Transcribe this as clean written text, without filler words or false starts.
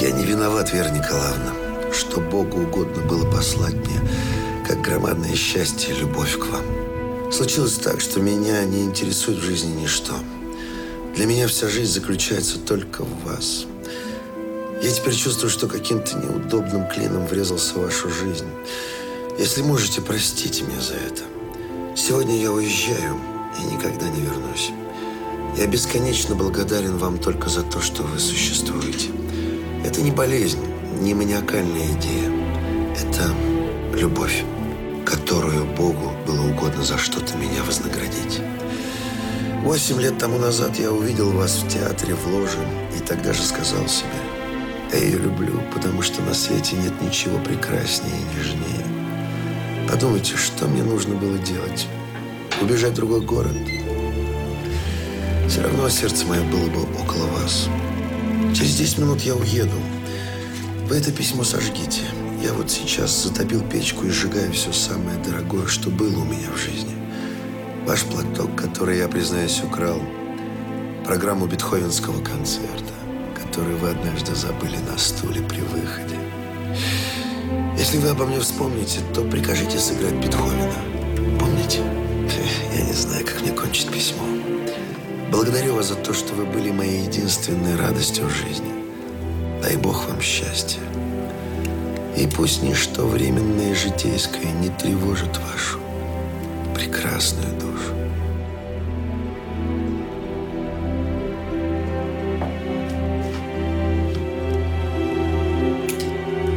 Я не виноват, Вера Николаевна, что Богу угодно было послать мне, как громадное счастье, любовь к вам. Случилось так, что меня не интересует в жизни ничто. Для меня вся жизнь заключается только в вас. Я теперь чувствую, что каким-то неудобным клином врезался в вашу жизнь. Если можете, простите меня за это. Сегодня я уезжаю и никогда не вернусь. Я бесконечно благодарен вам только за то, что вы существуете. Это не болезнь, не маниакальная идея. Это любовь, которую Богу было угодно за что-то меня вознаградить. 8 лет тому назад я увидел вас в театре в ложе и тогда же сказал себе: я ее люблю, потому что на свете нет ничего прекраснее и нежнее. Подумайте, что мне нужно было делать? Убежать в другой город? Все равно сердце мое было бы около вас. Через 10 минут я уеду. Вы это письмо сожгите. Я вот сейчас затопил печку и сжигаю все самое дорогое, что было у меня в жизни. Ваш платок, который я, признаюсь, украл. Программу бетховенского концерта, который вы однажды забыли на стуле при выходе. Если вы обо мне вспомните, то прикажите сыграть Бетховена. Помните? Я не знаю, как мне кончить письмо. Благодарю вас за то, что вы были моей единственной радостью в жизни. Дай Бог вам счастья. И пусть ничто временное и житейское не тревожит вашу прекрасную душу.